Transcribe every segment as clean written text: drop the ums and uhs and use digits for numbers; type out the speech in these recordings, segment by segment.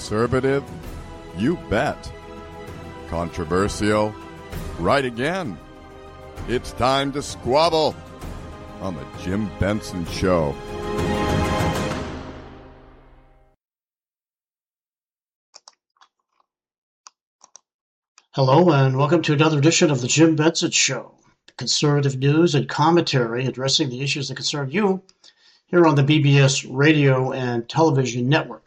Conservative? You bet. Controversial? Right again. It's time to squabble on the Jim Benson Show. Hello and welcome to another edition of the Jim Benson Show, conservative news and commentary addressing the issues that concern you here on the BBS radio and television network.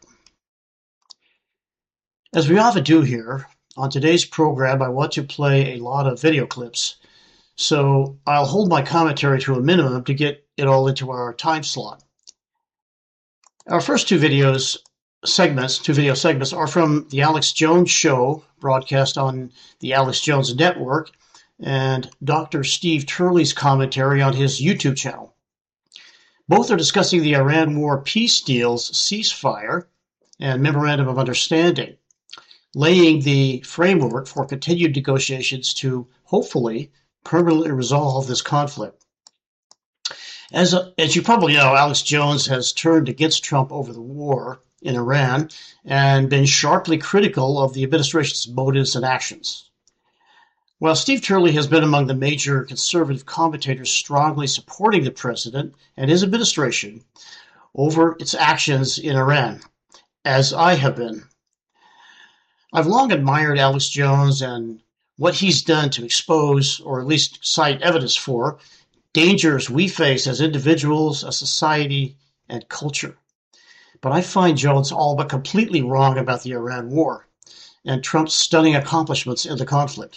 As we often do here, on today's program I want to play a lot of video clips, so I'll hold my commentary to a minimum to get it all into our time slot. Our first two video segments are from the Alex Jones Show, broadcast on the Alex Jones Network, and Dr. Steve Turley's commentary on his YouTube channel. Both are discussing the Iran war peace deal's ceasefire and memorandum of understanding, laying the framework for continued negotiations to hopefully permanently resolve this conflict. As you probably know, Alex Jones has turned against Trump over the war in Iran and been sharply critical of the administration's motives and actions. While Steve Turley has been among the major conservative commentators strongly supporting the president and his administration over its actions in Iran, as I have been. I've long admired Alex Jones and what he's done to expose, or at least cite evidence for, dangers we face as individuals, a society, and culture. But I find Jones all but completely wrong about the Iran war and Trump's stunning accomplishments in the conflict,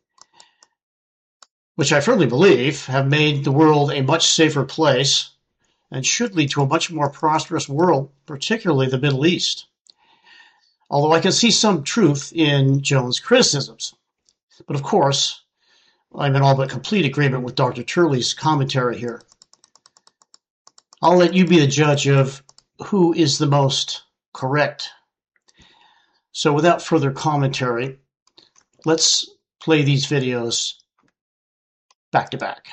which I firmly believe have made the world a much safer place and should lead to a much more prosperous world, particularly the Middle East. Although I can see some truth in Jones' criticisms. But of course, I'm in all but complete agreement with Dr. Turley's commentary here. I'll let you be the judge of who is the most correct. So without further commentary, let's play these videos back to back.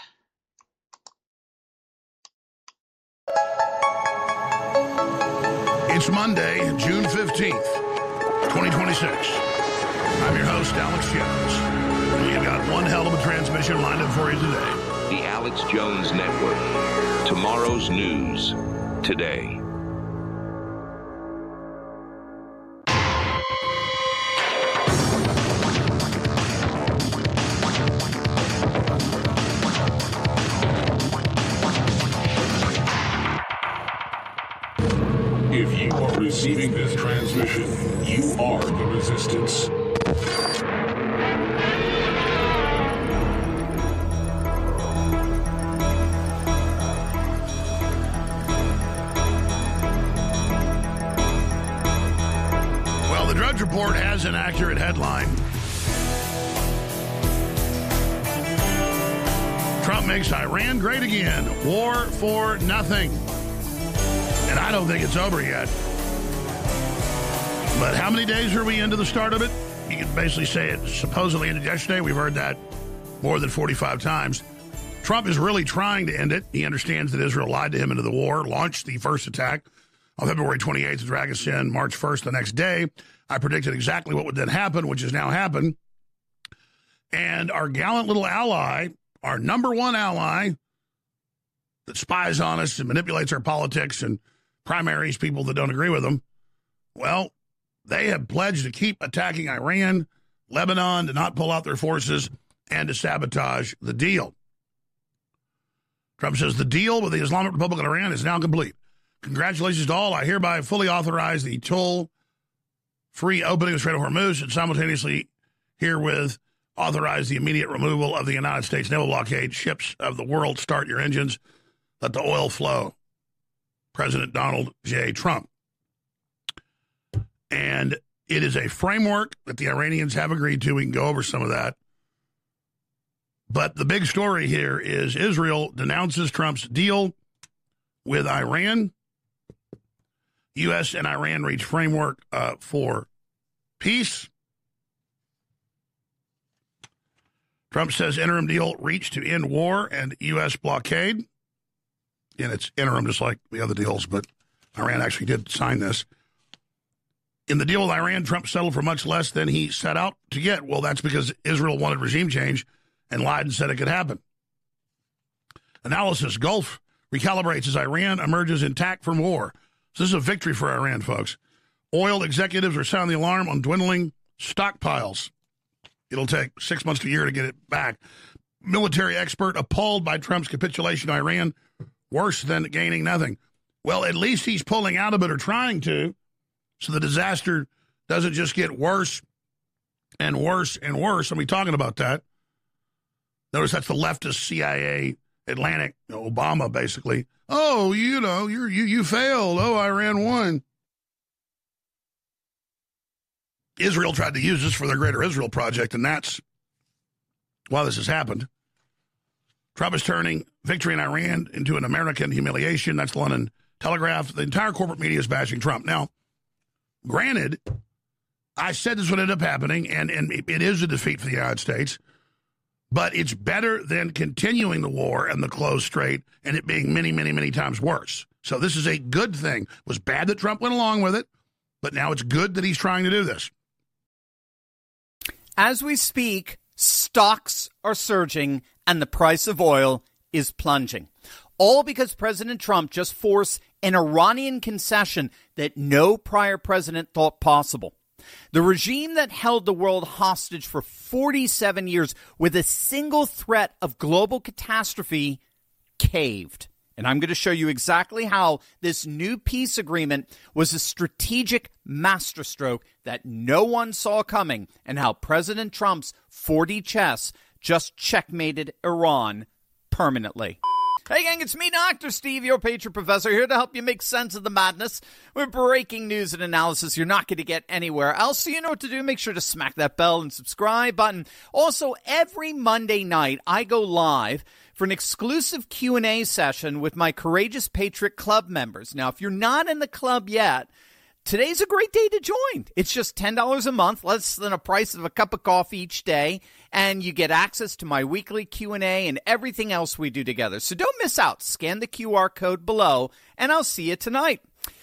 It's Monday, June 15th, 2026. I'm your host, Alex Jones. We've got one hell of a transmission lined up for you today. The Alex Jones Network. Tomorrow's news today. If you are receiving this transmission, you are the resistance. Well, the Drudge Report has an accurate headline. Trump makes Iran great again. War for nothing. And I don't think it's over yet. But how many days are we into the start of it? You can basically say it supposedly ended yesterday. We've heard that more than 45 times. Trump is really trying to end it. He understands that Israel lied to him into the war, launched the first attack on February 28th to drag us in March 1st the next day. I predicted exactly what would then happen, which has now happened. And our gallant little ally, our number one ally that spies on us and manipulates our politics and primaries people that don't agree with them, well, they have pledged to keep attacking Iran, Lebanon, to not pull out their forces, and to sabotage the deal. Trump says the deal with the Islamic Republic of Iran is now complete. Congratulations to all. I hereby fully authorize the toll-free opening of the Strait of Hormuz and simultaneously herewith authorize the immediate removal of the United States naval blockade. Ships of the world, start your engines. Let the oil flow. President Donald J. Trump. And it is a framework that the Iranians have agreed to. We can go over some of that. But the big story here is Israel denounces Trump's deal with Iran. U.S. and Iran reach framework for peace. Trump says interim deal reached to end war and U.S. blockade. And it's interim just like the other deals, but Iran actually did sign this. In the deal with Iran, Trump settled for much less than he set out to get. Well, that's because Israel wanted regime change and lied and said it could happen. Analysis, Gulf recalibrates as Iran emerges intact from war. So this is a victory for Iran, folks. Oil executives are sounding the alarm on dwindling stockpiles. It'll take 6 months to a year to get it back. Military expert appalled by Trump's capitulation to Iran, worse than gaining nothing. Well, at least he's pulling out of it or trying to, so the disaster doesn't just get worse and worse and worse. I'll be talking about that. Notice that's the leftist CIA Atlantic, Obama, basically. Oh, you failed. Oh, Iran won. Israel tried to use this for their Greater Israel Project, and that's why this has happened. Trump is turning victory in Iran into an American humiliation. That's the London Telegraph. The entire corporate media is bashing Trump. Now, granted, I said this would end up happening, and it is a defeat for the United States, but it's better than continuing the war and the closed strait and it being many, many, many times worse. So this is a good thing. It was bad that Trump went along with it, but now it's good that he's trying to do this. As we speak, stocks are surging and the price of oil is plunging. All because President Trump just forced an Iranian concession that no prior president thought possible. The regime that held the world hostage for 47 years with a single threat of global catastrophe caved. And I'm going to show you exactly how this new peace agreement was a strategic masterstroke that no one saw coming, and how President Trump's 4D chess just checkmated Iran permanently. Hey gang, it's me, Dr. Steve, your Patriot Professor, here to help you make sense of the madness with breaking news and analysis you're not going to get anywhere else. So you know what to do. Make sure to smack that bell and subscribe button. Also, every Monday night, I go live for an exclusive Q&A session with my Courageous Patriot Club members. Now, if you're not in the club yet, today's a great day to join. It's just $10 a month, less than the price of a cup of coffee each day, and you get access to my weekly Q&A and everything else we do together. So don't miss out. Scan the QR code below, and I'll see you tonight.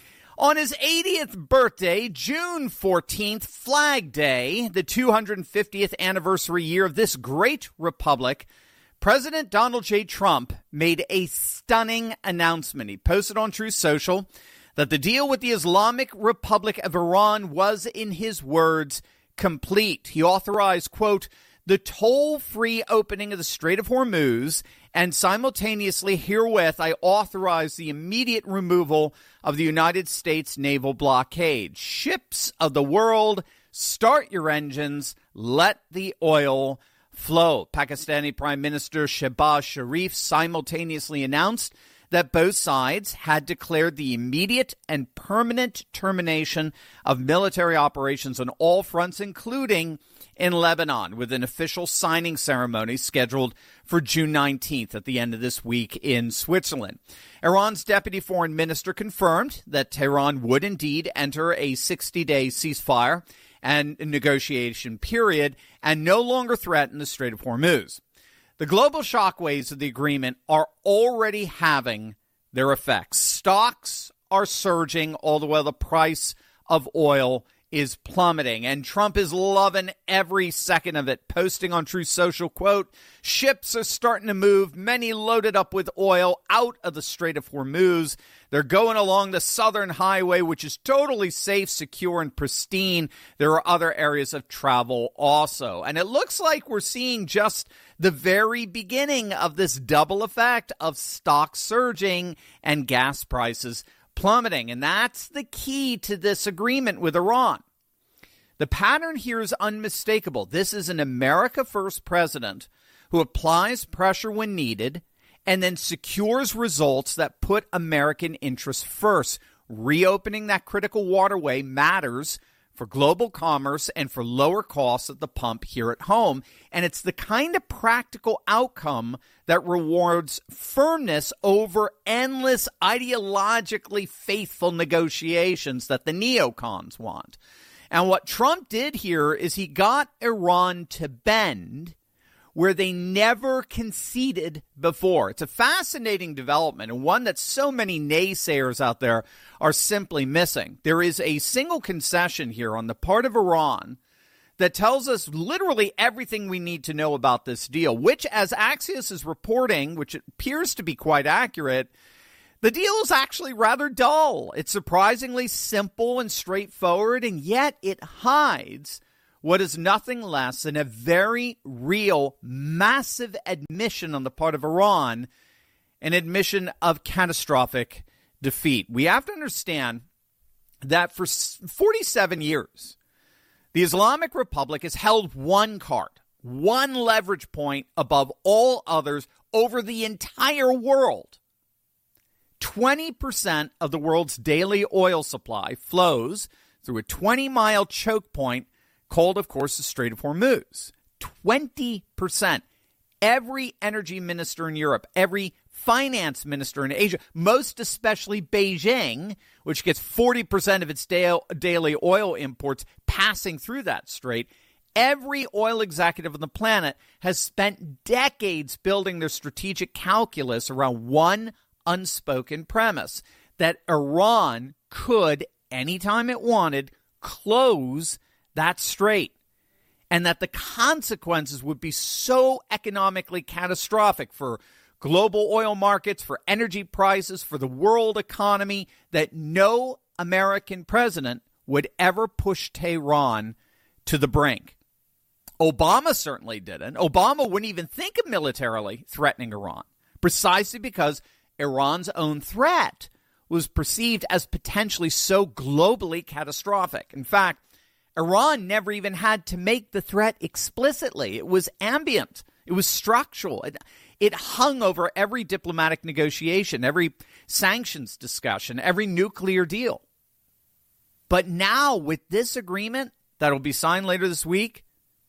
On his 80th birthday, June 14th, Flag Day, the 250th anniversary year of this great republic, President Donald J. Trump made a stunning announcement. He posted on Truth Social that the deal with the Islamic Republic of Iran was, in his words, complete. He authorized, quote, the toll-free opening of the Strait of Hormuz, and simultaneously herewith I authorize the immediate removal of the United States naval blockade. Ships of the world, start your engines, let the oil flow. Pakistani Prime Minister Shehbaz Sharif simultaneously announced that both sides had declared the immediate and permanent termination of military operations on all fronts, including in Lebanon, with an official signing ceremony scheduled for June 19th at the end of this week in Switzerland. Iran's deputy foreign minister confirmed that Tehran would indeed enter a 60-day ceasefire and negotiation period and no longer threaten the Strait of Hormuz. The global shockwaves of the agreement are already having their effects. Stocks are surging, all the while the price of oil is plummeting, and Trump is loving every second of it, posting on Truth Social, quote, ships are starting to move, many loaded up with oil out of the Strait of Hormuz. They're going along the Southern Highway, which is totally safe, secure, and pristine. There are other areas of travel also. And it looks like we're seeing just the very beginning of this double effect of stocks surging and gas prices plummeting. And that's the key to this agreement with Iran. The pattern here is unmistakable. This is an America First president who applies pressure when needed and then secures results that put American interests first. Reopening that critical waterway matters for global commerce and for lower costs at the pump here at home. And it's the kind of practical outcome that rewards firmness over endless ideologically faithful negotiations that the neocons want. And what Trump did here is he got Iran to bend where they never conceded before. It's a fascinating development and one that so many naysayers out there are simply missing. There is a single concession here on the part of Iran that tells us literally everything we need to know about this deal, which, as Axios is reporting, which appears to be quite accurate, the deal is actually rather dull. It's surprisingly simple and straightforward, and yet it hides what is nothing less than a very real, massive admission on the part of Iran, an admission of catastrophic defeat. We have to understand that for 47 years, the Islamic Republic has held one card, one leverage point above all others over the entire world. 20% of the world's daily oil supply flows through a 20-mile choke point called, of course, the Strait of Hormuz. 20%. Every energy minister in Europe, every finance minister in Asia, most especially Beijing, which gets 40% of its daily oil imports passing through that strait, every oil executive on the planet has spent decades building their strategic calculus around one unspoken premise, that Iran could, anytime it wanted, close that strait, and that the consequences would be so economically catastrophic for global oil markets, for energy prices, for the world economy, that no American president would ever push Tehran to the brink. Obama certainly didn't. Obama wouldn't even think of militarily threatening Iran, precisely because Iran's own threat was perceived as potentially so globally catastrophic. In fact, Iran never even had to make the threat explicitly. It was ambient. It was structural. It hung over every diplomatic negotiation, every sanctions discussion, every nuclear deal. But now, with this agreement that will be signed later this week,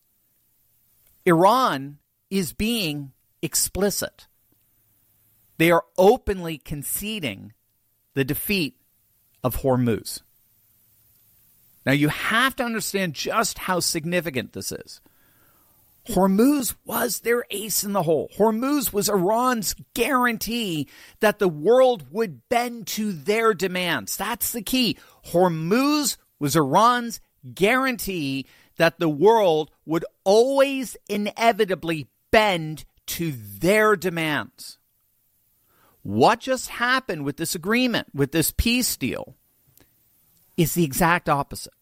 Iran is being explicit. They are openly conceding the defeat of Hormuz. Now, you have to understand just how significant this is. Hormuz was their ace in the hole. Hormuz was Iran's guarantee that the world would bend to their demands. That's the key. Hormuz was Iran's guarantee that the world would always inevitably bend to their demands. What just happened with this agreement, with this peace deal, is the exact opposite.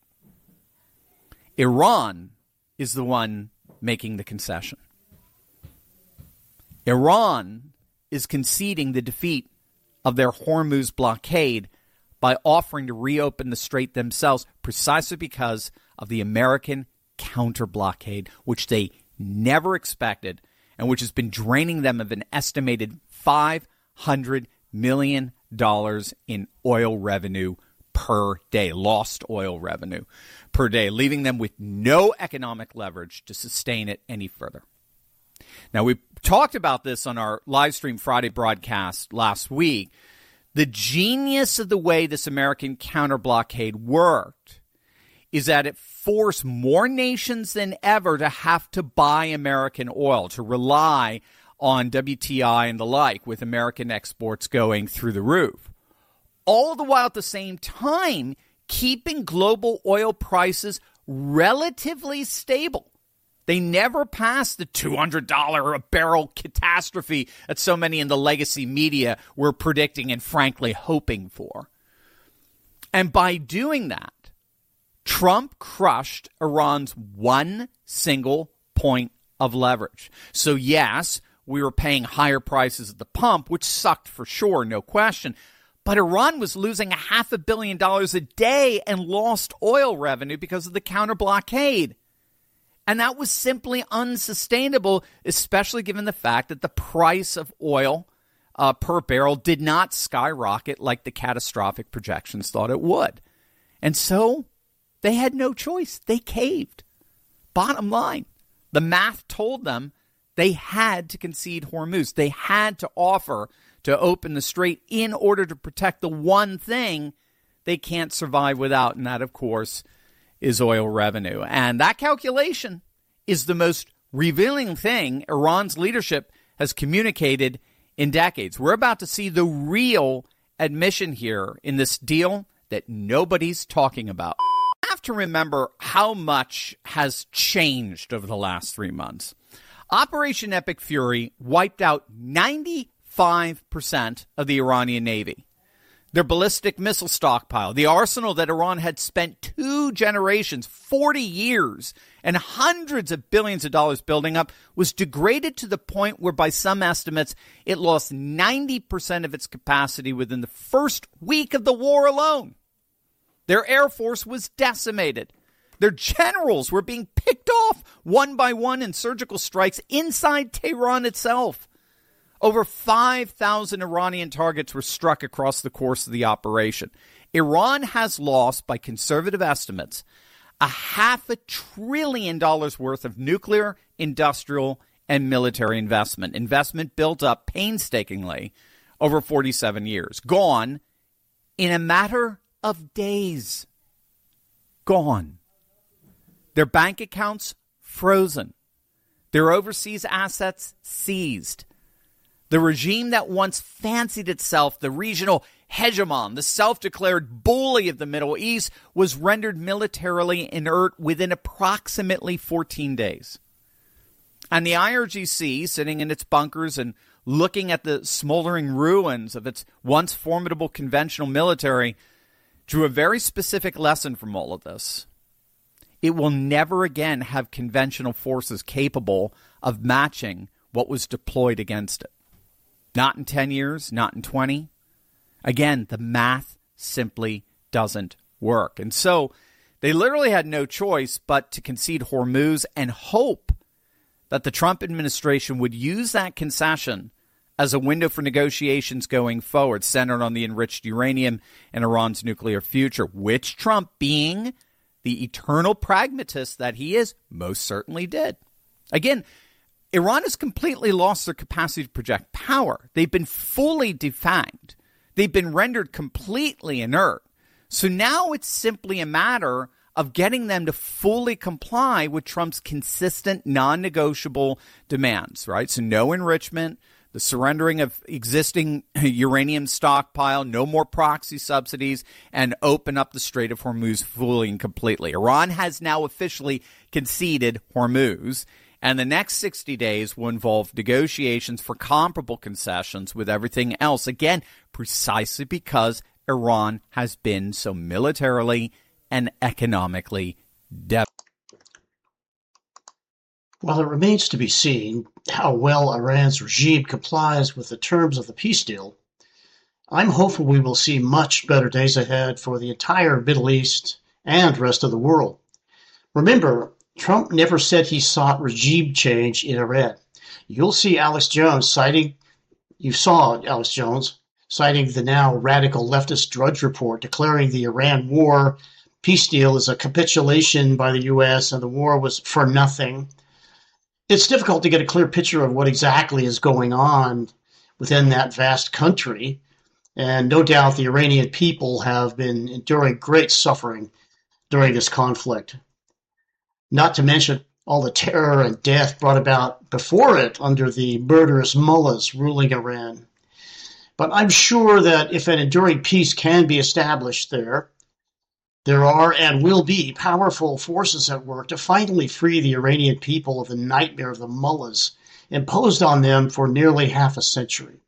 Iran is the one making the concession. Iran is conceding the defeat of their Hormuz blockade by offering to reopen the strait themselves, precisely because of the American counter-blockade, which they never expected and which has been draining them of an estimated $500 million in oil revenue per day, lost oil revenue per day, leaving them with no economic leverage to sustain it any further. Now, we talked about this on our live stream Friday broadcast last week. The genius of the way this American counter-blockade worked is that it forced more nations than ever to have to buy American oil, to rely on WTI and the like, with American exports going through the roof. All the while at the same time, keeping global oil prices relatively stable. They never passed the $200 a barrel catastrophe that so many in the legacy media were predicting and frankly hoping for. And by doing that, Trump crushed Iran's one single point of leverage. So yes, we were paying higher prices at the pump, which sucked for sure, no question. But Iran was losing $500 million a day and lost oil revenue because of the counter-blockade. And that was simply unsustainable, especially given the fact that the price of oil per barrel did not skyrocket like the catastrophic projections thought it would. And so they had no choice. They caved. Bottom line, the math told them they had to concede Hormuz. They had to offer to open the strait in order to protect the one thing they can't survive without, and that, of course, is oil revenue. And that calculation is the most revealing thing Iran's leadership has communicated in decades. We're about to see the real admission here in this deal that nobody's talking about. I have to remember how much has changed over the last 3 months. Operation Epic Fury wiped out 95% of the Iranian Navy. Their ballistic missile stockpile, the arsenal that Iran had spent 2 generations, 40 years, and hundreds of billions of dollars building up, was degraded to the point where, by some estimates, it lost 90% of its capacity within the first week of the war alone. Their air force was decimated. Their generals were being picked off one by one in surgical strikes inside Tehran itself. Over 5,000 Iranian targets were struck across the course of the operation. Iran has lost, by conservative estimates, $500 billion worth of nuclear, industrial, and military investment. Investment built up painstakingly over 47 years. Gone in a matter of days. Gone. Their bank accounts frozen. Their overseas assets seized. The regime that once fancied itself the regional hegemon, the self-declared bully of the Middle East, was rendered militarily inert within approximately 14 days. And the IRGC, sitting in its bunkers and looking at the smoldering ruins of its once formidable conventional military, drew a very specific lesson from all of this. It will never again have conventional forces capable of matching what was deployed against it. Not in 10 years, not in 20. Again, the math simply doesn't work. And so they literally had no choice but to concede Hormuz and hope that the Trump administration would use that concession as a window for negotiations going forward, centered on the enriched uranium and Iran's nuclear future, which Trump, being the eternal pragmatist that he is, most certainly did. Again, Iran has completely lost their capacity to project power. They've been fully defanged. They've been rendered completely inert. So now it's simply a matter of getting them to fully comply with Trump's consistent, non-negotiable demands, right? So no enrichment, the surrendering of existing uranium stockpile, no more proxy subsidies, and open up the Strait of Hormuz fully and completely. Iran has now officially conceded Hormuz. And the next 60 days will involve negotiations for comparable concessions with everything else. Again, precisely because Iran has been so militarily and economically devastated. While it remains to be seen how well Iran's regime complies with the terms of the peace deal, I'm hopeful we will see much better days ahead for the entire Middle East and rest of the world. Remember, Trump never said he sought regime change in Iran. You saw Alex Jones citing the now radical leftist Drudge Report, declaring the Iran war peace deal is a capitulation by the U.S. and the war was for nothing. It's difficult to get a clear picture of what exactly is going on within that vast country, and no doubt the Iranian people have been enduring great suffering during this conflict. Not to mention all the terror and death brought about before it under the murderous mullahs ruling Iran. But I'm sure that if an enduring peace can be established there are and will be powerful forces at work to finally free the Iranian people of the nightmare of the mullahs imposed on them for nearly half a century.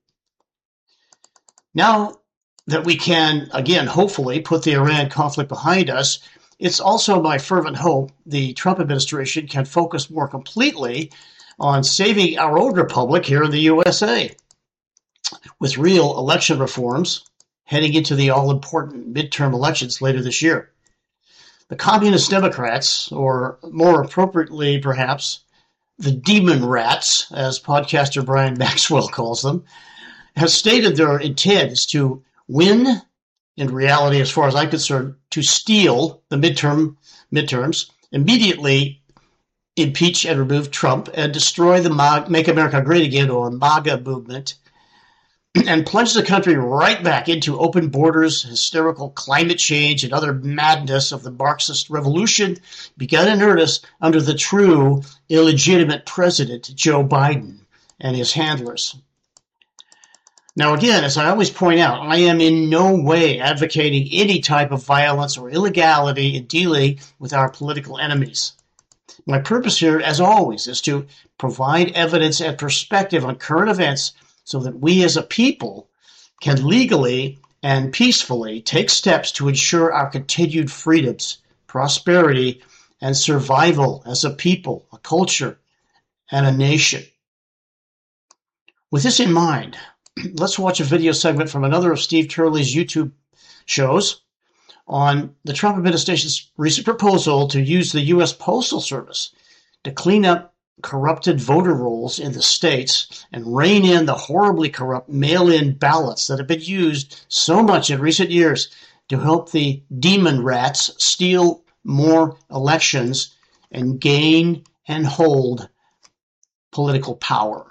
Now that we can, again, hopefully put the Iran conflict behind us, it's also my fervent hope the Trump administration can focus more completely on saving our own republic here in the USA. With real election reforms heading into the all-important midterm elections later this year. The Communist Democrats, or more appropriately perhaps, the Demon Rats, as podcaster Brian Maxwell calls them, have stated their intent is to win, in reality, as far as I'm concerned, to steal the midterms, immediately impeach and remove Trump, and destroy the Make America Great Again, or MAGA movement, and plunged the country right back into open borders, hysterical climate change, and other madness of the Marxist revolution begun in earnest under the true illegitimate president, Joe Biden, and his handlers. Now, again, as I always point out, I am in no way advocating any type of violence or illegality in dealing with our political enemies. My purpose here, as always, is to provide evidence and perspective on current events so that we as a people can legally and peacefully take steps to ensure our continued freedoms, prosperity, and survival as a people, a culture, and a nation. With this in mind, let's watch a video segment from another of Steve Turley's YouTube shows on the Trump administration's recent proposal to use the U.S. Postal Service to clean up corrupted voter rolls in the states and rein in the horribly corrupt mail-in ballots that have been used so much in recent years to help the demon rats steal more elections and gain and hold political power.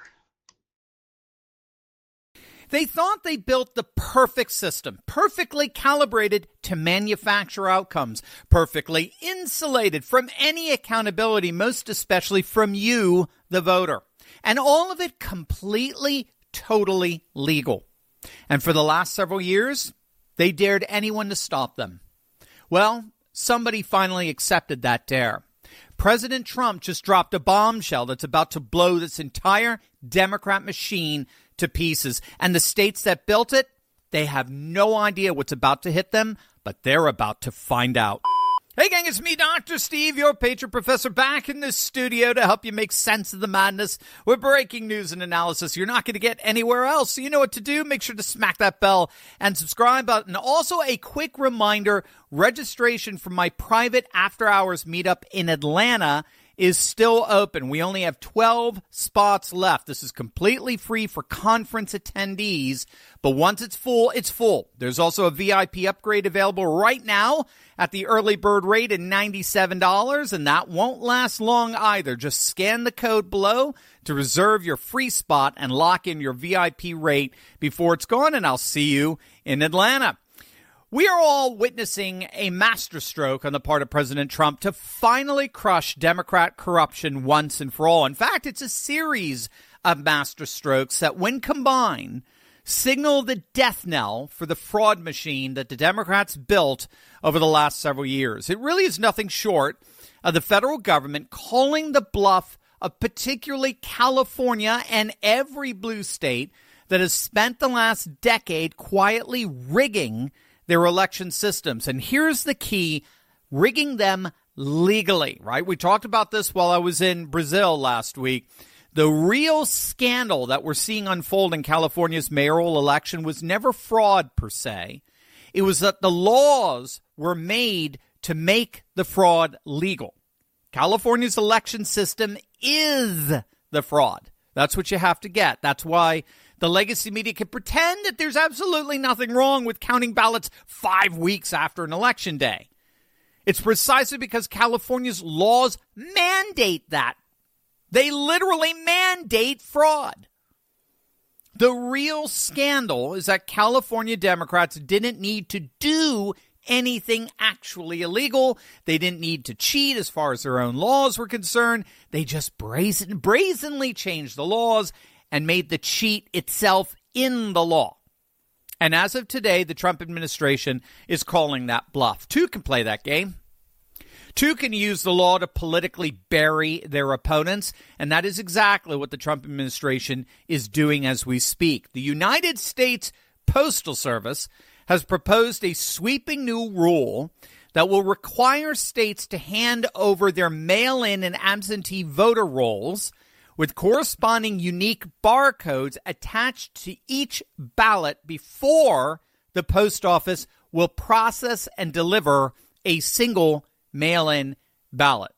They thought they built the perfect system, perfectly calibrated to manufacture outcomes, perfectly insulated from any accountability, most especially from you, the voter. And all of it completely, totally legal. And for the last several years, they dared anyone to stop them. Well, somebody finally accepted that dare. President Trump just dropped a bombshell that's about to blow this entire Democrat machine to pieces. And the states that built it, they have no idea what's about to hit them, but they're about to find out. Hey gang, it's me, Dr. Steve, your Patriot Professor, back in this studio to help you make sense of the madness with breaking news and analysis you're not going to get anywhere else. So you know what to do. Make sure to smack that bell and subscribe button. Also, a quick reminder, registration for my private after-hours meetup in Atlanta is still open. We only have 12 spots left. This is completely free for conference attendees, but once it's full, it's full. There's also a VIP upgrade available right now at the early bird rate at $97, and that won't last long either. Just scan the code below to reserve your free spot and lock in your VIP rate before it's gone, and I'll see you in Atlanta. We are all witnessing a masterstroke on the part of President Trump to finally crush Democrat corruption once and for all. In fact, it's a series of masterstrokes that, when combined, signal the death knell for the fraud machine that the Democrats built over the last several years. It really is nothing short of the federal government calling the bluff of particularly California and every blue state that has spent the last decade quietly rigging their election systems. And here's the key, rigging them legally, right? We talked about this while I was in Brazil last week. The real scandal that we're seeing unfold in California's mayoral election was never fraud per se. It was that the laws were made to make the fraud legal. California's election system is the fraud. That's what you have to get. That's why the legacy media can pretend that there's absolutely nothing wrong with counting ballots 5 weeks after an election day. It's precisely because California's laws mandate that. They literally mandate fraud. The real scandal is that California Democrats didn't need to do anything actually illegal. They didn't need to cheat as far as their own laws were concerned. They just brazenly changed the laws and made the cheat itself in the law. And as of today, the Trump administration is calling that bluff. Two can play that game. Two can use the law to politically bury their opponents, and that is exactly what the Trump administration is doing as we speak. The United States Postal Service has proposed a sweeping new rule that will require states to hand over their mail-in and absentee voter rolls with corresponding unique barcodes attached to each ballot before the post office will process and deliver a single mail-in ballot.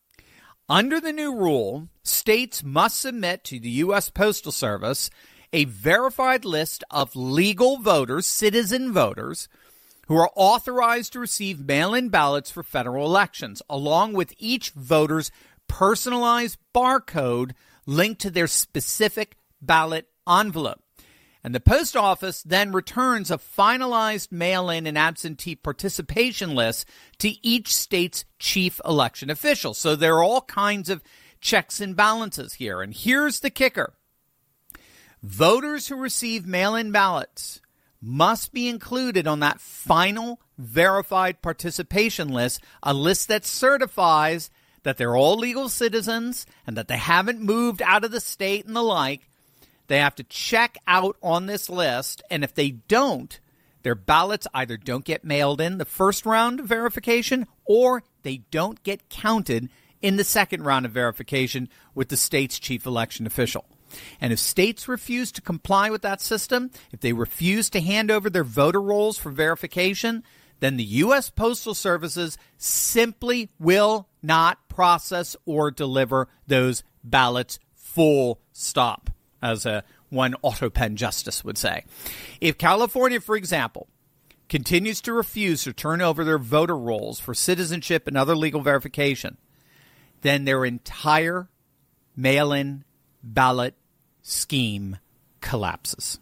Under the new rule, states must submit to the U.S. Postal Service a verified list of legal voters, citizen voters, who are authorized to receive mail-in ballots for federal elections, along with each voter's personalized barcode linked to their specific ballot envelope. And the post office then returns a finalized mail-in and absentee participation list to each state's chief election official. So there are all kinds of checks and balances here. And here's the kicker. Voters who receive mail-in ballots must be included on that final verified participation list, a list that certifies that they're all legal citizens and that they haven't moved out of the state and the like. They have to check out on this list, and if they don't, their ballots either don't get mailed in the first round of verification or they don't get counted in the second round of verification with the state's chief election official. And if states refuse to comply with that system, if they refuse to hand over their voter rolls for verification, then the U.S. Postal Services simply will not process or deliver those ballots, full stop, as one autopen justice would say. If California, for example, continues to refuse to turn over their voter rolls for citizenship and other legal verification, then their entire mail-in ballot scheme collapses.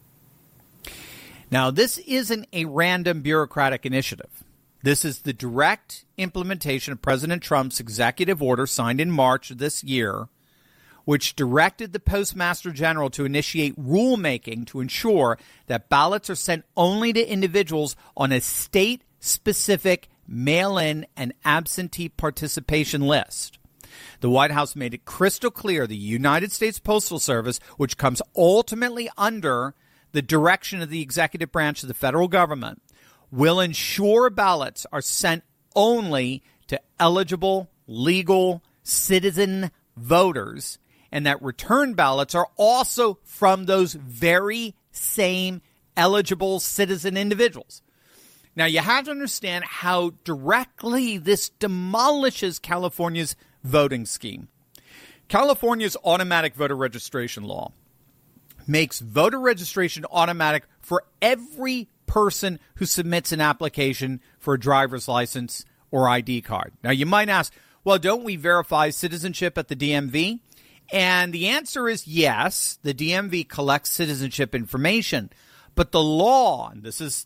Now, this isn't a random bureaucratic initiative. This is the direct implementation of President Trump's executive order signed in March of this year, which directed the Postmaster General to initiate rulemaking to ensure that ballots are sent only to individuals on a state-specific mail-in and absentee participation list. The White House made it crystal clear the United States Postal Service, which comes ultimately under the direction of the executive branch of the federal government, will ensure ballots are sent only to eligible, legal, citizen voters, and that return ballots are also from those very same eligible citizen individuals. Now, you have to understand how directly this demolishes California's voting scheme. California's automatic voter registration law makes voter registration automatic for every person who submits an application for a driver's license or ID card. Now, you might ask, well, don't we verify citizenship at the DMV? And the answer is yes. The DMV collects citizenship information, but the law, and this is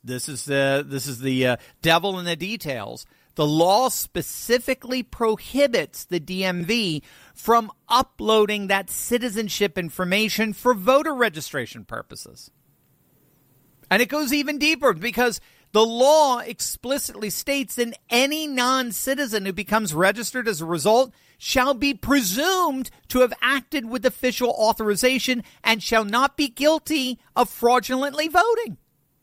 the devil in the details. The law specifically prohibits the DMV from uploading that citizenship information for voter registration purposes. And it goes even deeper because the law explicitly states that any non-citizen who becomes registered as a result shall be presumed to have acted with official authorization and shall not be guilty of fraudulently voting.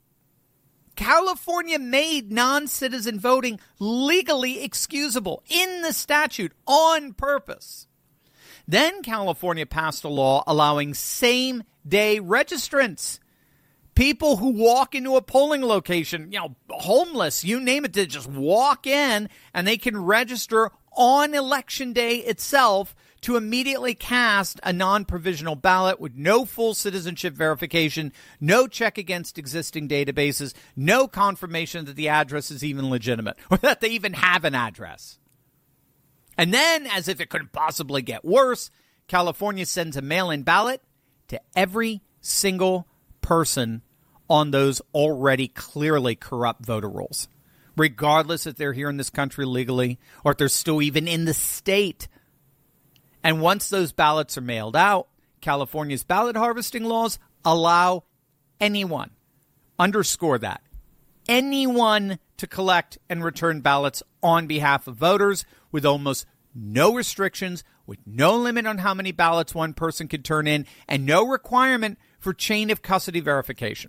California made non-citizen voting legally excusable in the statute on purpose. Then California passed a law allowing same-day registrants, people who walk into a polling location, homeless, you name it, to just walk in and they can register on Election Day itself to immediately cast a non-provisional ballot with no full citizenship verification, no check against existing databases, no confirmation that the address is even legitimate or that they even have an address. And then, as if it couldn't possibly get worse, California sends a mail-in ballot to every single person on those already clearly corrupt voter rolls, regardless if they're here in this country legally or if they're still even in the state. And once those ballots are mailed out, California's ballot harvesting laws allow anyone, underscore that, anyone to collect and return ballots on behalf of voters with almost no restrictions, with no limit on how many ballots one person can turn in, and no requirement for chain of custody verification.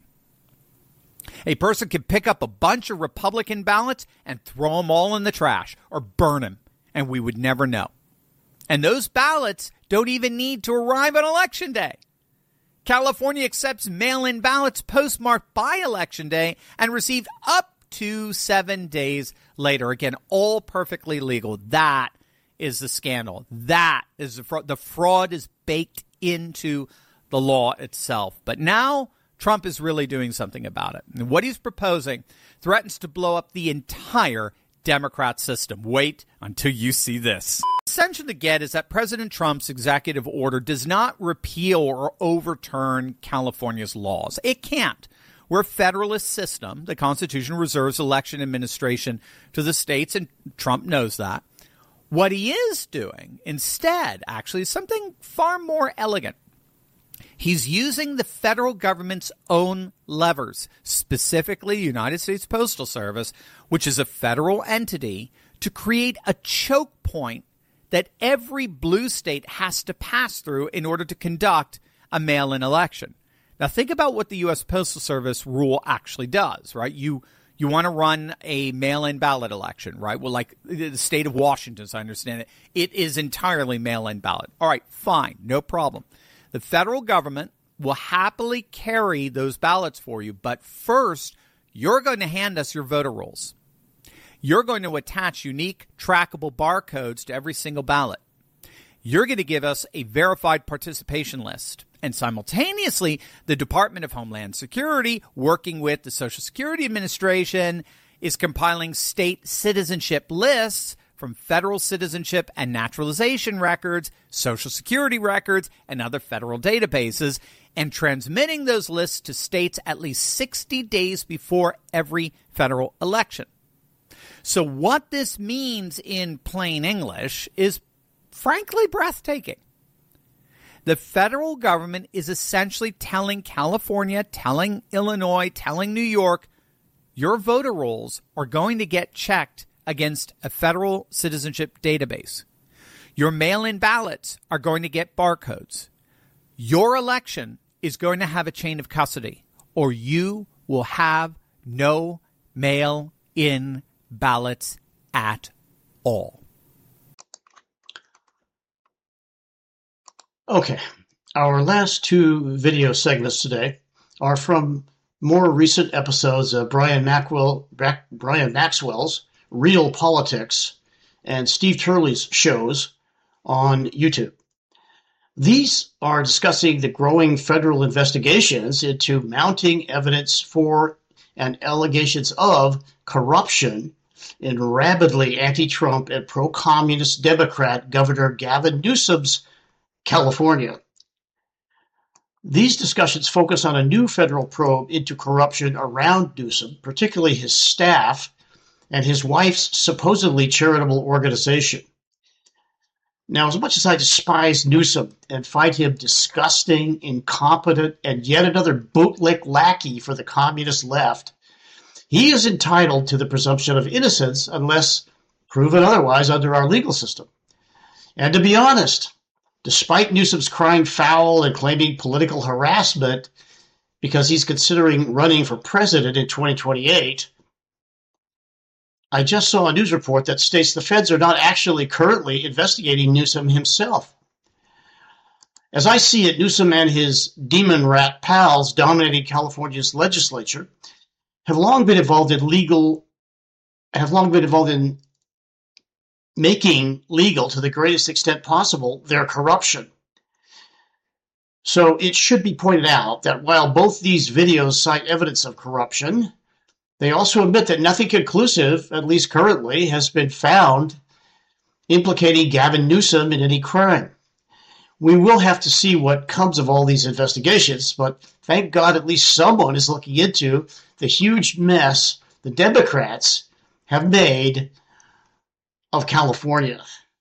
A person can pick up a bunch of Republican ballots and throw them all in the trash or burn them, and we would never know. And those ballots don't even need to arrive on Election Day. California accepts mail-in ballots postmarked by Election Day and received up to 7 days later. Again, all perfectly legal. That is the scandal. That is the fraud. The fraud is baked into the law itself. But now Trump is really doing something about it. And what he's proposing threatens to blow up the entire Democrat system. Wait until you see this. The ascension to get is that President Trump's executive order does not repeal or overturn California's laws. It can't. We're a federalist system. The Constitution reserves election administration to the states, and Trump knows that. What he is doing instead, actually, is something far more elegant. He's using the federal government's own levers, specifically the United States Postal Service, which is a federal entity, to create a choke point that every blue state has to pass through in order to conduct a mail-in election. Now, think about what the U.S. Postal Service rule actually does, right? You want to run a mail-in ballot election, right? Well, like the state of Washington, as I understand it, it is entirely mail-in ballot. All right, fine, no problem. The federal government will happily carry those ballots for you, but first, you're going to hand us your voter rolls. You're going to attach unique, trackable barcodes to every single ballot. You're going to give us a verified participation list. And simultaneously, the Department of Homeland Security, working with the Social Security Administration, is compiling state citizenship lists from federal citizenship and naturalization records, Social Security records, and other federal databases, and transmitting those lists to states at least 60 days before every federal election. So what this means in plain English is frankly breathtaking. The federal government is essentially telling California, telling Illinois, telling New York, your voter rolls are going to get checked against a federal citizenship database. Your mail-in ballots are going to get barcodes. Your election is going to have a chain of custody, or you will have no mail-in ballots at all. Okay, our last two video segments today are from more recent episodes of Brian Maxwell's Real Politics and Steve Turley's shows on YouTube. These are discussing the growing federal investigations into mounting evidence for and allegations of corruption in rabidly anti-Trump and pro-communist Democrat Governor Gavin Newsom's California. These discussions focus on a new federal probe into corruption around Newsom, particularly his staff and his wife's supposedly charitable organization. Now, as much as I despise Newsom and find him disgusting, incompetent, and yet another bootlick lackey for the communist left, he is entitled to the presumption of innocence unless proven otherwise under our legal system. And to be honest, despite Newsom's crying foul and claiming political harassment because he's considering running for president in 2028, I just saw a news report that states the feds are not actually currently investigating Newsom himself. As I see it, Newsom and his demon rat pals dominating California's legislature have long been involved in making legal to the greatest extent possible their corruption. So it should be pointed out that while both these videos cite evidence of corruption, they also admit that nothing conclusive, at least currently, has been found implicating Gavin Newsom in any crime. We will have to see what comes of all these investigations, but thank God at least someone is looking into the huge mess the Democrats have made of California.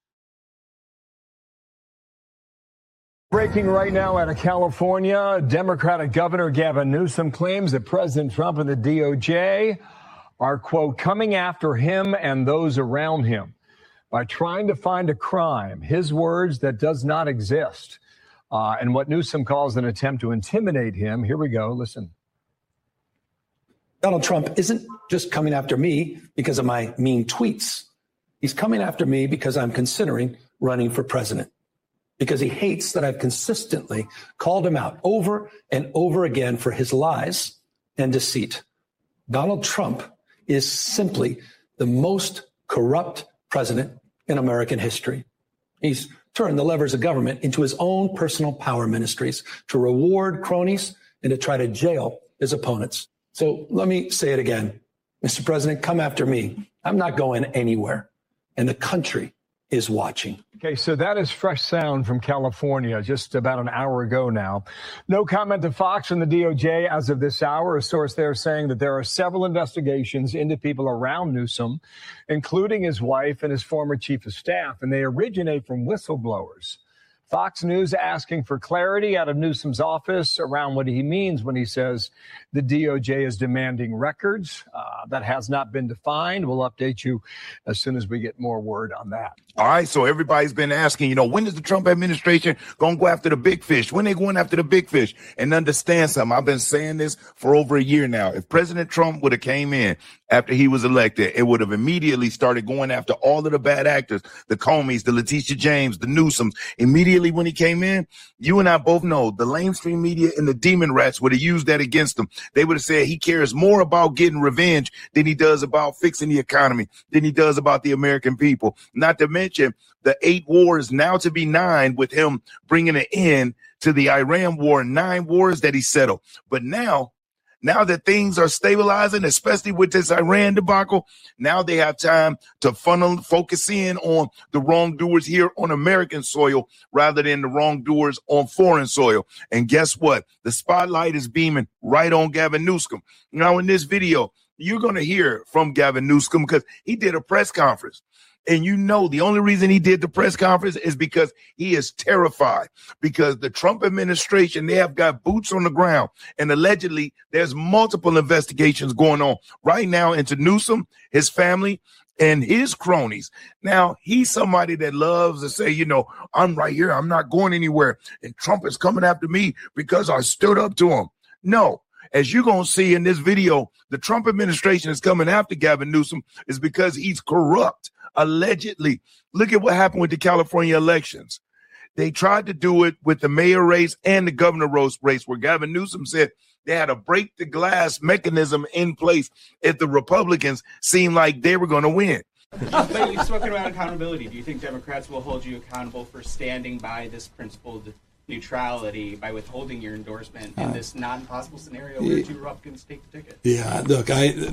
Breaking right now out of California, Democratic Governor Gavin Newsom claims that President Trump and the DOJ are, quote, coming after him and those around him by trying to find a crime, his words, that does not exist, and what Newsom calls an attempt to intimidate him. Here we go. Listen. Donald Trump isn't just coming after me because of my mean tweets. He's coming after me because I'm considering running for president, because he hates that I've consistently called him out over and over again for his lies and deceit. Donald Trump is simply the most corrupt president in American history. He's turned the levers of government into his own personal power ministries to reward cronies and to try to jail his opponents. So let me say it again. Mr. President, come after me I'm not going anywhere. And the country is watching. Okay, so that is fresh sound from California just about an hour ago now. No comment to Fox from the DOJ as of this hour. A source there saying that there are several investigations into people around Newsom, including his wife and his former chief of staff, and they originate from whistleblowers. Fox News asking for clarity out of Newsom's office around what he means when he says the DOJ is demanding records. That has not been defined. We'll update you as soon as we get more word on that. All right, so everybody's been asking, when is the Trump administration going to go after the big fish? When they going after the big fish? And understand something, I've been saying this for over a year now. If President Trump would have came in after he was elected, it would have immediately started going after all of the bad actors, the Comeys, the Letitia James, the Newsoms. Immediately when he came in, you and I both know the lamestream media and the demon rats would have used that against him. They would have said he cares more about getting revenge than he does about fixing the economy, than he does about the American people. Not to mention the 8 wars, now to be 9, with him bringing an end to the Iran war, 9 wars that he settled. But now that things are stabilizing, especially with this Iran debacle, now they have time to focus in on the wrongdoers here on American soil rather than the wrongdoers on foreign soil. And guess what? The spotlight is beaming right on Gavin Newsom. Now, in this video, you're going to hear from Gavin Newsom because he did a press conference. And the only reason he did the press conference is because he is terrified, because the Trump administration, they have got boots on the ground. And allegedly, there's multiple investigations going on right now into Newsom, his family, and his cronies. Now, he's somebody that loves to say, I'm right here. I'm not going anywhere. And Trump is coming after me because I stood up to him. No. As you're going to see in this video, the Trump administration is coming after Gavin Newsom is because he's corrupt. Allegedly. Look at what happened with the California elections. They tried to do it with the mayor race and the governor race, where Gavin Newsom said they had a break the glass mechanism in place if the Republicans seemed like they were going to win. But you've spoken about accountability. Do you think Democrats will hold you accountable for standing by this principled neutrality by withholding your endorsement in this non-possible scenario where 2 Republicans take the ticket? Yeah, look,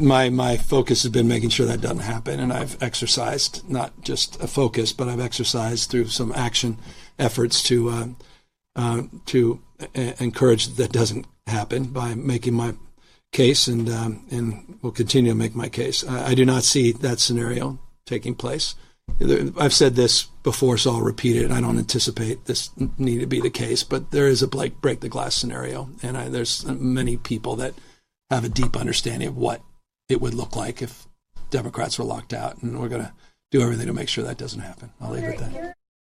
my focus has been making sure that doesn't happen, and I've exercised not just a focus, but I've exercised through some action efforts to encourage that doesn't happen by making my case, and will continue to make my case. I do not see that scenario taking place. I've said this before, so I'll repeat it. I don't anticipate this need to be the case, but there is a break the glass scenario, and there's many people that have a deep understanding of what it would look like if Democrats were locked out, and we're going to do everything to make sure that doesn't happen. I'll leave it at that.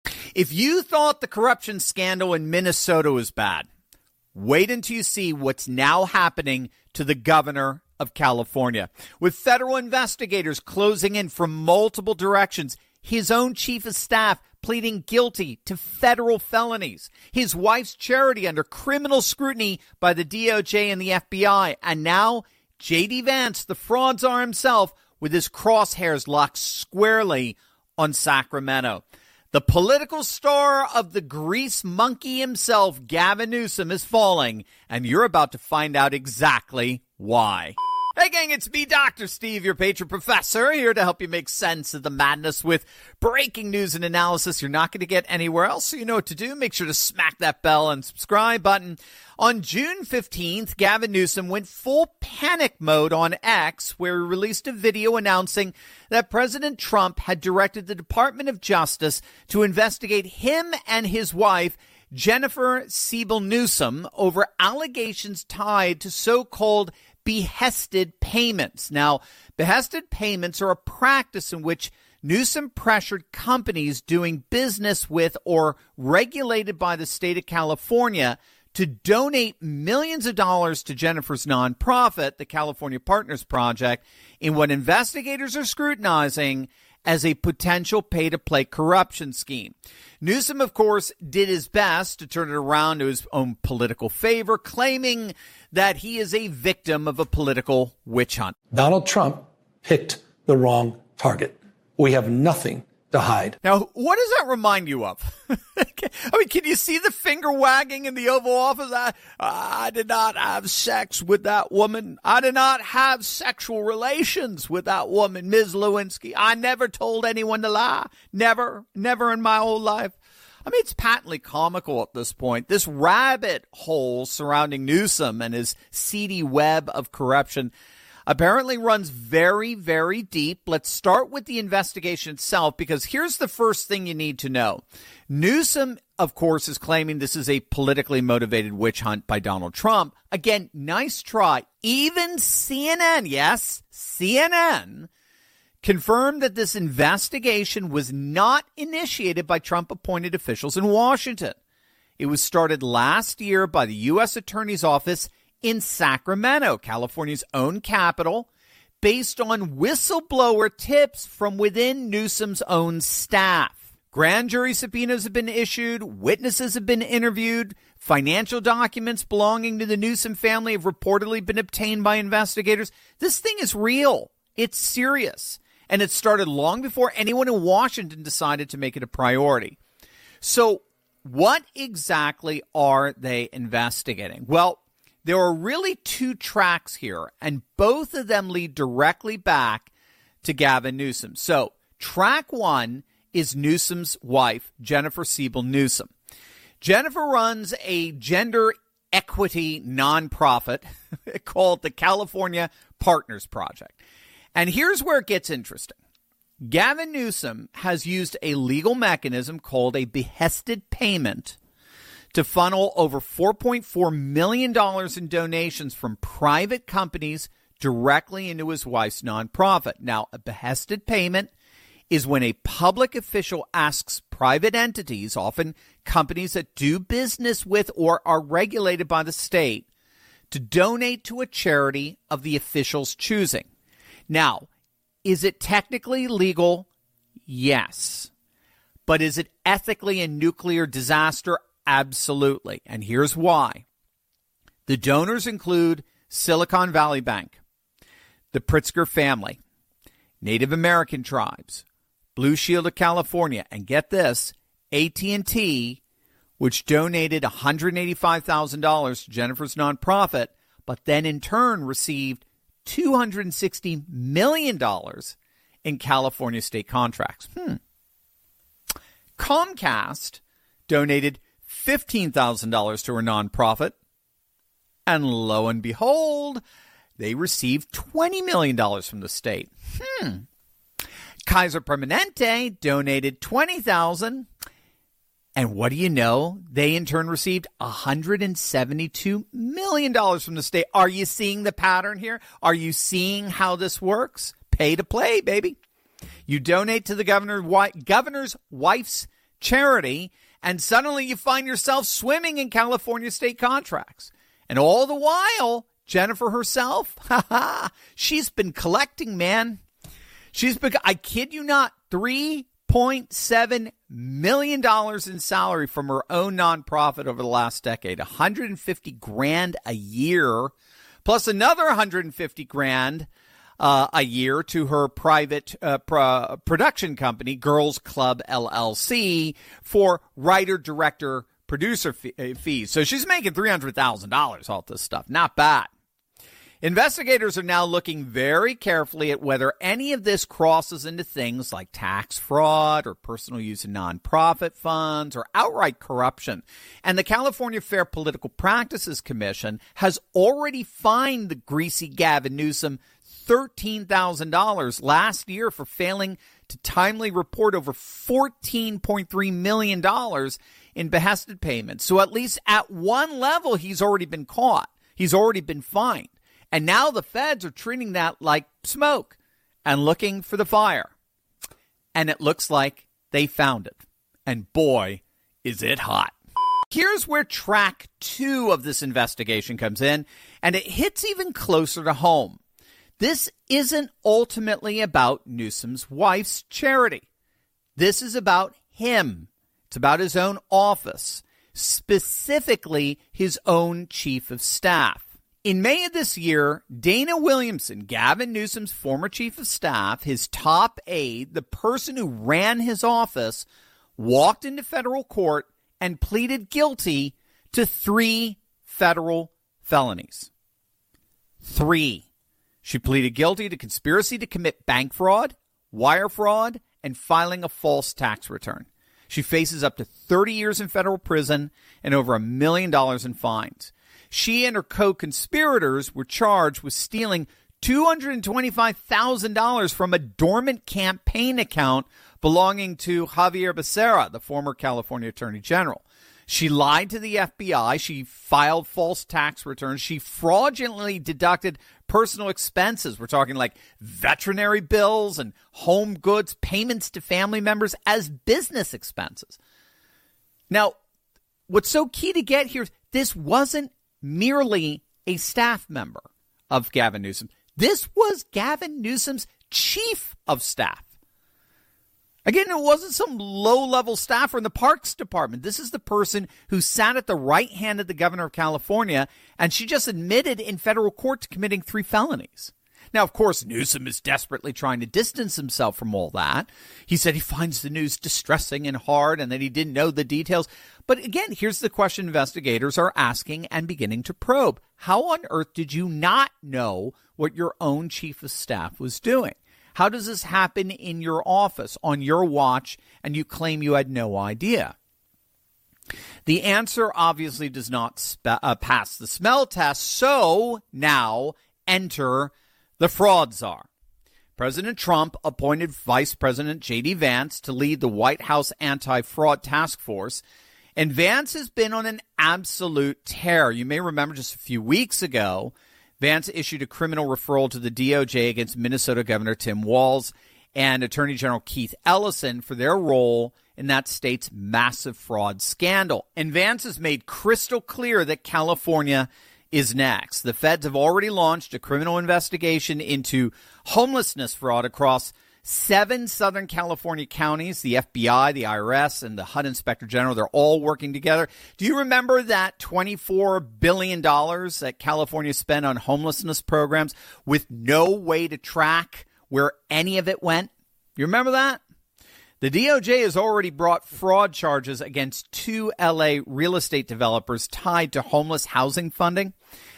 If you thought the corruption scandal in Minnesota was bad, wait until you see what's now happening to the governor of California. With federal investigators closing in from multiple directions, his own chief of staff pleading guilty to federal felonies, his wife's charity under criminal scrutiny by the DOJ and the FBI, and now J.D. Vance, the fraud czar himself, with his crosshairs locked squarely on Sacramento. The political star of the grease monkey himself, Gavin Newsom, is falling, and you're about to find out exactly why. Hey gang, it's me, Dr. Steve, your patron professor, here to help you make sense of the madness with breaking news and analysis you're not going to get anywhere else. So you know what to do. Make sure to smack that bell and subscribe button. On June 15th, Gavin Newsom went full panic mode on X, where he released a video announcing that President Trump had directed the Department of Justice to investigate him and his wife, Jennifer Siebel Newsom, over allegations tied to so-called behested payments. Now, behested payments are a practice in which Newsom pressured companies doing business with or regulated by the state of California to donate millions of dollars to Jennifer's nonprofit, the California Partners Project, in what investigators are scrutinizing as a potential pay-to-play corruption scheme. Newsom, of course, did his best to turn it around to his own political favor, claiming that he is a victim of a political witch hunt. Donald Trump picked the wrong target. We have nothing to hide. Now, what does that remind you of? I mean, can you see the finger wagging in the Oval Office? I did not have sex with that woman. I did not have sexual relations with that woman, Ms. Lewinsky. I never told anyone to lie. Never in my whole life. I mean, it's patently comical at this point. This rabbit hole surrounding Newsom and his seedy web of corruption apparently runs very, very deep. Let's start with the investigation itself, because here's the first thing you need to know. Newsom, of course, is claiming this is a politically motivated witch hunt by Donald Trump. Again, nice try. Even CNN, yes, CNN, confirmed that this investigation was not initiated by Trump-appointed officials in Washington. It was started last year by the U.S. Attorney's Office in Sacramento, California's own capital, based on whistleblower tips from within Newsom's own staff. Grand jury subpoenas have been issued, witnesses have been interviewed, financial documents belonging to the Newsom family have reportedly been obtained by investigators. This thing is real. It's serious. And it started long before anyone in Washington decided to make it a priority. So what exactly are they investigating? Well, there are really two tracks here, and both of them lead directly back to Gavin Newsom. So track one is Newsom's wife, Jennifer Siebel Newsom. Jennifer runs a gender equity nonprofit called the California Partners Project. And here's where it gets interesting. Gavin Newsom has used a legal mechanism called a behested payment to funnel over $4.4 million in donations from private companies directly into his wife's nonprofit. Now, a behested payment is when a public official asks private entities, often companies that do business with or are regulated by the state, to donate to a charity of the official's choosing. Now, is it technically legal? Yes. But is it ethically a nuclear disaster? Absolutely. And here's why. The donors include Silicon Valley Bank, the Pritzker family, Native American tribes, Blue Shield of California, and get this, AT&T, which donated $185,000 to Jennifer's nonprofit, but then in turn received $260 million in California state contracts. Comcast donated $15,000 to her nonprofit, and lo and behold, they received $20 million from the state. Kaiser Permanente donated $20,000, and what do you know? They in turn received $172 million from the state. Are you seeing the pattern here? Are you seeing how this works? Pay to play, baby. You donate to the governor's wife's charity, and suddenly you find yourself swimming in California state contracts. And all the while, Jennifer herself, she's been collecting, man. I kid you not, $3.7 million in salary from her own nonprofit over the last decade, $150,000 a year, plus another $150,000 a year to her private production company, Girls Club LLC, for writer, director, producer fees. So she's making $300,000 off this stuff. Not bad. Investigators are now looking very carefully at whether any of this crosses into things like tax fraud or personal use of nonprofit funds or outright corruption. And the California Fair Political Practices Commission has already fined the greasy Gavin Newsom $13,000 last year for failing to timely report over $14.3 million in behested payments. So at least at one level, he's already been caught. He's already been fined. And now the feds are treating that like smoke and looking for the fire. And it looks like they found it. And boy, is it hot. Here's where track 2 of this investigation comes in, and it hits even closer to home. This isn't ultimately about Newsom's wife's charity. This is about him. It's about his own office, specifically his own chief of staff. In May of this year, Dana Williamson, Gavin Newsom's former chief of staff, his top aide, the person who ran his office, walked into federal court and pleaded guilty to 3 federal felonies. 3. She pleaded guilty to conspiracy to commit bank fraud, wire fraud, and filing a false tax return. She faces up to 30 years in federal prison and over $1 million in fines. She and her co-conspirators were charged with stealing $225,000 from a dormant campaign account belonging to Javier Becerra, the former California Attorney General. She lied to the FBI. She filed false tax returns. She fraudulently deducted personal expenses. We're talking like veterinary bills and home goods, payments to family members as business expenses. Now, what's so key to get here, this wasn't merely a staff member of Gavin Newsom. This was Gavin Newsom's chief of staff. Again, it wasn't some low-level staffer in the Parks Department. This is the person who sat at the right hand of the governor of California, and she just admitted in federal court to committing 3 felonies. Now, of course, Newsom is desperately trying to distance himself from all that. He said he finds the news distressing and hard and that he didn't know the details. But again, here's the question investigators are asking and beginning to probe. How on earth did you not know what your own chief of staff was doing? How does this happen in your office, on your watch, and you claim you had no idea? The answer obviously does not pass the smell test, so now enter the fraud czar. President Trump appointed Vice President J.D. Vance to lead the White House Anti-Fraud Task Force, and Vance has been on an absolute tear. You may remember just a few weeks ago, Vance issued a criminal referral to the DOJ against Minnesota Governor Tim Walz and Attorney General Keith Ellison for their role in that state's massive fraud scandal. And Vance has made crystal clear that California is next. The feds have already launched a criminal investigation into homelessness fraud across 7 Southern California counties. The FBI, the IRS, and the HUD Inspector General, they're all working together. Do you remember that $24 billion that California spent on homelessness programs with no way to track where any of it went? You remember that? The DOJ has already brought fraud charges against 2 LA real estate developers tied to homeless housing funding.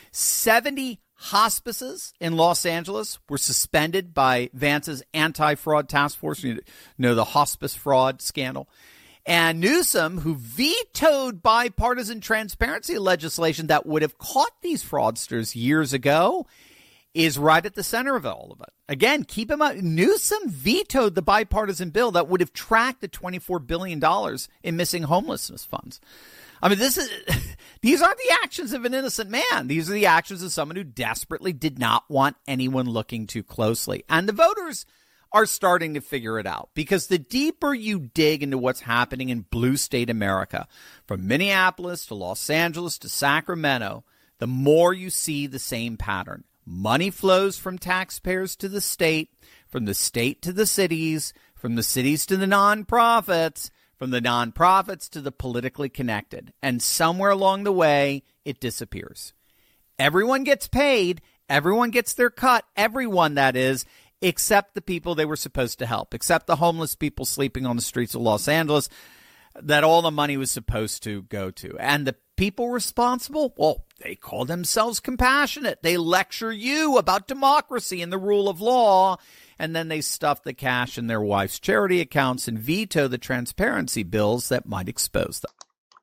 70 hospices in Los Angeles were suspended by Vance's anti-fraud task force. You know, the hospice fraud scandal. And Newsom, who vetoed bipartisan transparency legislation that would have caught these fraudsters years ago, is right at the center of all of it. Again, keep in mind, Newsom vetoed the bipartisan bill that would have tracked the $24 billion in missing homelessness funds. I mean, these aren't the actions of an innocent man. These are the actions of someone who desperately did not want anyone looking too closely. And the voters are starting to figure it out, because the deeper you dig into what's happening in blue state America, from Minneapolis to Los Angeles to Sacramento, the more you see the same pattern. Money flows from taxpayers to the state to the cities, from the cities to the nonprofits, from the nonprofits to the politically connected. And somewhere along the way, it disappears. Everyone gets paid. Everyone gets their cut. Everyone, that is, except the people they were supposed to help, except the homeless people sleeping on the streets of Los Angeles that all the money was supposed to go to. And the people responsible, well, they call themselves compassionate. They lecture you about democracy and the rule of law, and then they stuff the cash in their wife's charity accounts and veto the transparency bills that might expose them.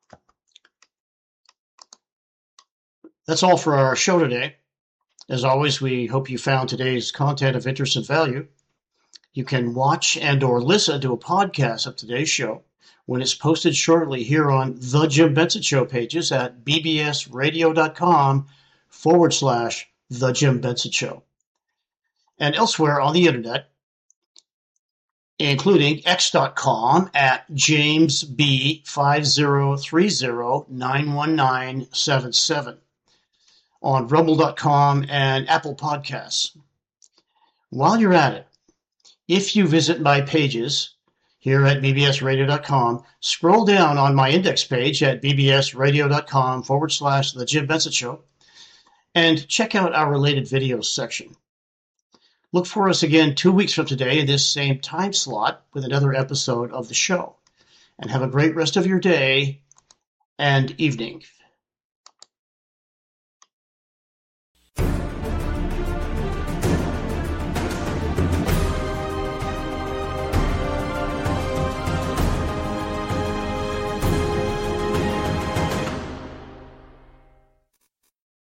That's all for our show today. As always, we hope you found today's content of interest and value. You can watch and or listen to a podcast of today's show when it's posted shortly here on The Jim Benson Show pages at bbsradio.com/The Jim Benson Show. And elsewhere on the internet, including x.com at JamesB5030919977, on rumble.com and Apple Podcasts. While you're at it, if you visit my pages here at bbsradio.com, scroll down on my index page at bbsradio.com/The Jim Benson Show, and check out our related videos section. Look for us again 2 weeks from today in this same time slot with another episode of the show. And have a great rest of your day and evening.